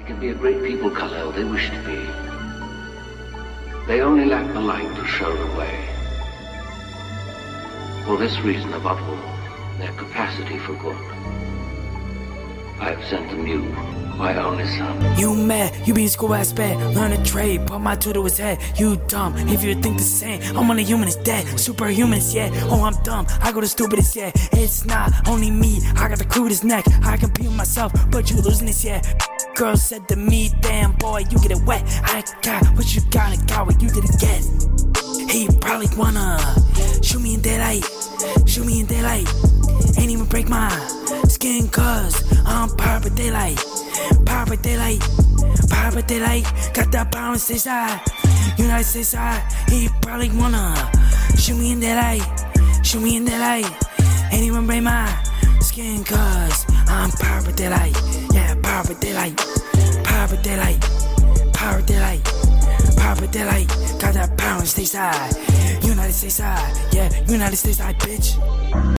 can be a great people, Kal-El. They wish to be. They only lack the light to show the way. For this reason, above all, their capacity for good, I have sent them you, my only son. You mad, you be school ass bad. Learn a trade, put my tool to his head. You dumb, if you think the same. I'm only human, is dead, superhumans, yeah. Oh, I'm dumb, I go the stupidest, yeah. It's not only me, I got the crudest neck. I compete with myself, but you losing this, yeah. Girl said to me, damn boy, you get it wet. I got what you got, I got what you didn't get. He probably wanna shoot me in daylight, shoot me in daylight. Ain't even break my skin cause I'm power by daylight, power by daylight, power by daylight. Got that power and stay side, United States side. He probably wanna shoot me in daylight, shoot me in daylight. Ain't even break my skin cause I'm power by daylight. Yeah, power by daylight, power by daylight, power by daylight, power by daylight. Got that power and stay side, United States side. Yeah, United States side, bitch.